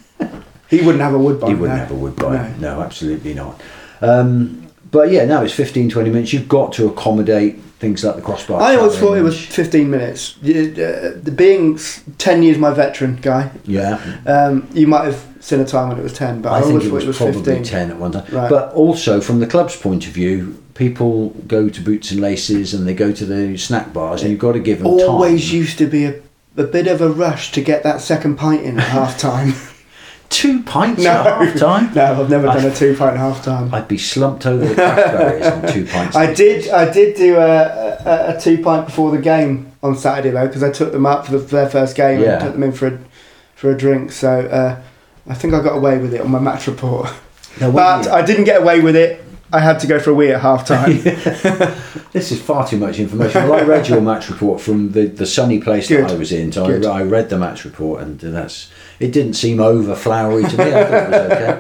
D: He wouldn't have a woodbine.
C: He wouldn't
D: no.
C: have a woodbine. No, absolutely not. Um, but yeah, now it's fifteen, twenty minutes. You've got to accommodate things like the crossbar.
D: I always thought it was
C: challenge.
D: fifteen minutes. You- uh, the being s- ten years my veteran guy,
C: Yeah.
D: um, you might have seen a time when it was ten, but I,
C: I think
D: always
C: it
D: thought
C: was,
D: it was
C: probably
D: fifteen.
C: ten at one time.
D: Right.
C: But also, from the club's point of view, people go to Boots and Laces and they go to the snack bars, and you've got to give them
D: Always
C: time.
D: used to be a, a bit of a rush to get that second pint in at half time.
C: Two pints
D: No.
C: at half time.
D: No, I've never
C: I-
D: done a two pint half time.
C: I'd be slumped over the crash barriers on two pints.
D: I did. I did do a, a, a two pint before the game on Saturday though, because I took them up for, the, for their first game
C: Yeah.
D: and took them in for a for a drink. So uh, I think I got away with it on my match report.
C: Now, when
D: But
C: you-
D: I didn't get away with it. I had to go for a wee at half time.
C: This is far too much information. Well, I read your match report from the, the sunny place
D: Good.
C: that I was in. So
D: Good.
C: I, I read the match report, and that's it. Didn't seem over flowery to me. I thought it was okay.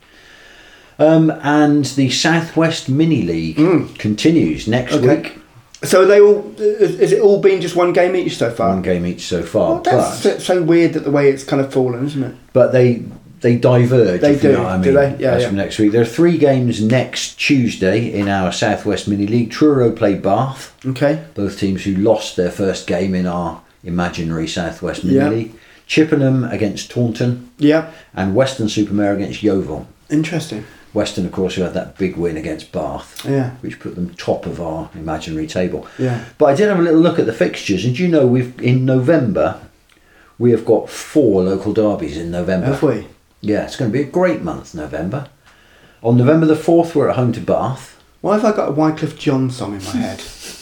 C: Um, and the Southwest Mini League
D: Mm.
C: continues next
D: Okay.
C: week.
D: So they all is is it all been just one game each so far?
C: One game each so far,
D: Well, that's
C: but
D: so weird that the way it's kind of fallen, isn't it?
C: but they they diverge.
D: They
C: if you
D: do,
C: know what I mean.
D: do they? Yeah,
C: That's
D: yeah.
C: from next week. There are three games next Tuesday in our Southwest Mini League. Truro play Bath.
D: Okay.
C: Both teams who lost their first game in our imaginary Southwest Mini
D: Yeah.
C: League. Chippenham against Taunton,
D: Yeah.
C: and Western Supermare against Yeovil.
D: Interesting.
C: Western, of course, who had that big win against Bath,
D: Yeah.
C: which put them top of our imaginary table.
D: Yeah.
C: But I did have a little look at the fixtures, and do you know we've in November we have got four local derbies in November.
D: Have we?
C: Yeah, it's going to be a great month, November. On November the fourth, we're at home to Bath.
D: Why have I got a Wycliffe John song in my head?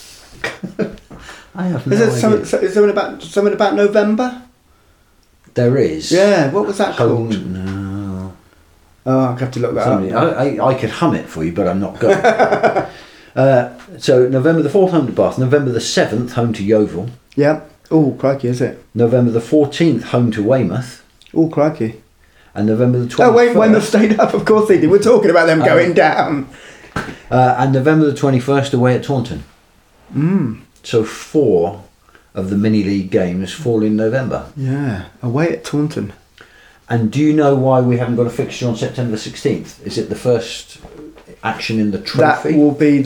C: I have no
D: Is there
C: idea.
D: something, is there something about something about November?
C: There is.
D: Yeah. What was that
C: Home.
D: called?
C: No.
D: Oh, I'll have to look that
C: Somebody,
D: up.
C: I, I, I could hum it for you, but I'm not going. uh, so November the fourth, home to Bath. November the seventh, home to Yeovil.
D: Yeah. Oh, crikey, is it?
C: November the fourteenth, home to Weymouth.
D: Oh, crikey.
C: and November the
D: Oh,
C: twenty-first.
D: wait, when they stayed up, of course they did. We're talking about them going
C: Um,
D: down.
C: Uh, and November the twenty-first away at Taunton.
D: Mm.
C: So four of the mini league games fall in November.
D: Yeah, away at Taunton.
C: And do you know why we haven't got a fixture on September the sixteenth? Is it the first action in the trophy?
D: That will be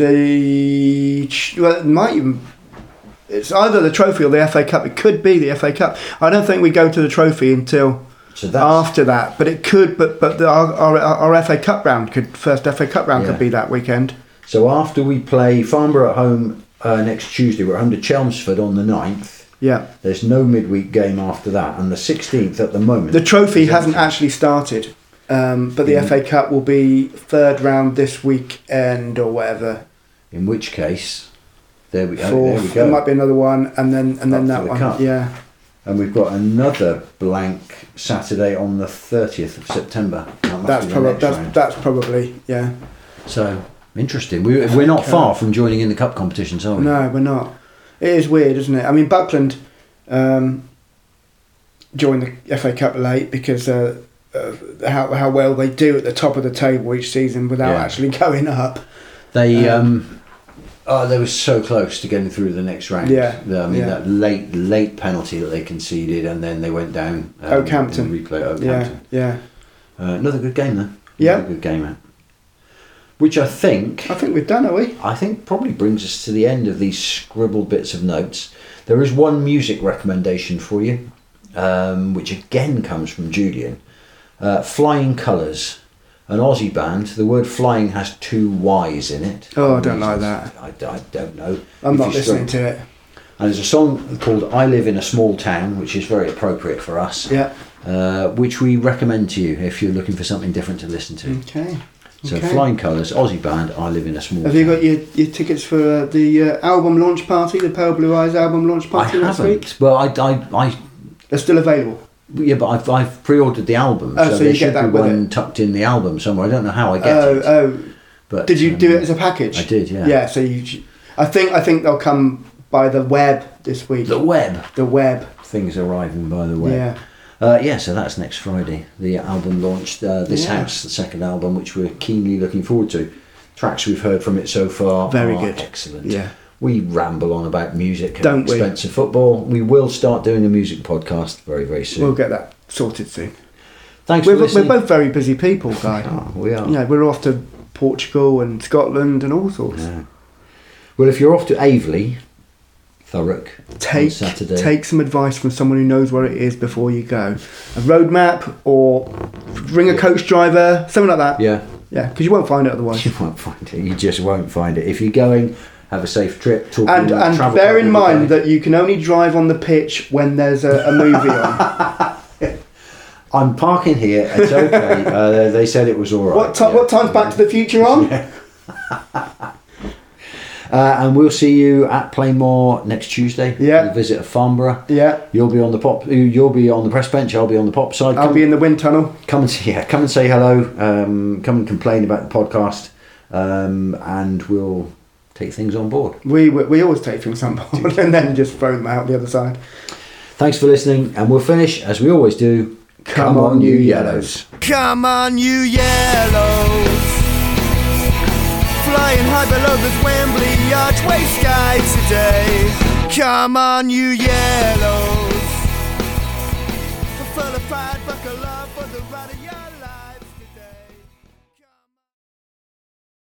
D: the. Well, it might even. It's either the trophy or the F A Cup. It could be the F A Cup. I don't think we go to the trophy until
C: so that's,
D: after that. But it could. But but the, our, our our F A Cup round could first F A Cup round
C: Yeah.
D: could be that weekend.
C: So after we play Farnborough at home uh, next Tuesday, we're at home to Chelmsford on the ninth.
D: Yeah.
C: There's no midweek game after that, and the sixteenth at the moment.
D: The trophy
C: is
D: hasn't
C: empty.
D: actually started, um, but the
C: Mm.
D: F A Cup will be third round this weekend or whatever.
C: In which case, there we, oh,
D: Fourth,
C: there we
D: there
C: go.
D: might be another one, and then and then
C: Up
D: that
C: for the
D: one.
C: cup.
D: Yeah.
C: And we've got another blank Saturday on the thirtieth of September. That must
D: That's
C: be the
D: probably
C: next
D: that's,
C: round.
D: that's probably yeah.
C: So interesting. We, we're not far from joining in the cup competitions, are we?
D: No, we're not. It is weird, isn't it? I mean, Buckland um, joined the F A Cup late because uh, uh, how how well they do at the top of the table each season without
C: Yeah.
D: actually going up.
C: They
D: Um,
C: um, oh, they were so close to getting through the next round.
D: Yeah,
C: The- I mean
D: yeah.
C: that late late penalty that they conceded, and then they went down. Um,
D: Oakhampton.
C: in replay. Oakhampton.
D: Yeah, yeah.
C: Uh, another good game though.
D: Yeah.
C: Another good game. Out. Which I think
D: I think we've done, are we?
C: I think probably brings us to the end of these scribbled bits of notes. There is one music recommendation for you, um, which again comes from Julian. Uh, Flying Colours, an Aussie band. The word flying has two Y's in it.
D: Oh, I don't like that.
C: I, I don't know.
D: I'm
C: If
D: not
C: you
D: listening
C: struggle-
D: to it.
C: And there's a song called I Live in a Small Town, which is very appropriate for us,
D: Yeah.
C: uh, which we recommend to you if you're looking for something different to listen to.
D: Okay.
C: So
D: Okay.
C: Flying Colours, Aussie band, I Live in a Small
D: Have
C: Town.
D: you got your, your tickets for uh, the uh, album launch party, the Pale Blue Eyes album launch
C: I
D: party next week?
C: haven't. Well, I, I, I
D: They're still available.
C: Yeah, but I've, I've pre-ordered the album,
D: Oh,
C: so,
D: so
C: there
D: you get
C: should
D: that
C: be
D: with
C: one tucked in the album somewhere. I don't know how I get
D: Oh,
C: it.
D: oh.
C: But
D: Did you
C: um,
D: do it as a package?
C: I did, yeah.
D: Yeah. So you, I think I think they'll come by the web this week.
C: The web.
D: The web.
C: Things arriving by the web.
D: Yeah.
C: Uh, yeah, so that's next Friday. The album launched, uh, This
D: Yeah.
C: House, the second album, which we're keenly looking forward to. Tracks we've heard from it so far
D: Very
C: are
D: good.
C: excellent.
D: Yeah.
C: We ramble on about music at
D: Don't
C: the
D: we?
C: expense of football. We will start doing a music podcast very, very soon.
D: We'll get that sorted soon.
C: Thanks
D: We're,
C: for
D: we're
C: listening.
D: both very busy people, Guy.
C: Oh, we are.
D: You know, we're off to Portugal and Scotland and all sorts.
C: Yeah. Well, if you're off to Aveley, Thurrock, on
D: Take
C: Saturday,
D: take some advice from someone who knows where it is before you go. A road map or ring a coach driver, something like that.
C: yeah,
D: Yeah, because you won't find it otherwise.
C: you won't find it. You just won't find it. If you're going, have a safe trip. Talk
D: And and
C: travel
D: bear
C: club
D: in
C: with
D: mind
C: the guy.
D: that you can only drive on the pitch when there's a, a movie on.
C: I'm parking here. It's okay. uh, they said it was all right.
D: What ti
C: yeah.
D: what time's Back to the Future on?
C: Uh, and we'll see you at Playmore next Tuesday.
D: Yeah.
C: We'll visit Farnborough.
D: Yeah,
C: You'll be on the pop. You'll be on the press bench. I'll be on the pop side.
D: I'll
C: Come-
D: be in the wind tunnel.
C: Come and yeah, come and say hello. Um, come and complain about the podcast, um, and we'll take things on board.
D: We we, we always take things on board and then just throw them out the other side.
C: Thanks for listening, and we'll finish as we always do.
D: Come on, you yellows.
B: Come on, you yellows. Flying high below the Wembley archway sky today. Come on, you yellows. Full of pride.